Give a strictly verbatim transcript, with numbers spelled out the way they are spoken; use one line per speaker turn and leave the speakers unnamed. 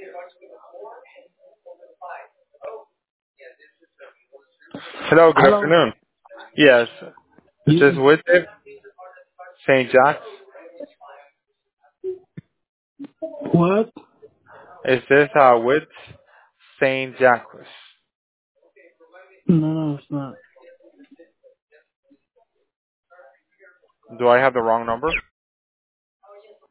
Hello, good
Hello.
afternoon. Yes, is this
Yes.
with Saint Jacques?
What?
Is this uh, with Saint Jacques?
No, no, it's not.
Do I have the wrong number?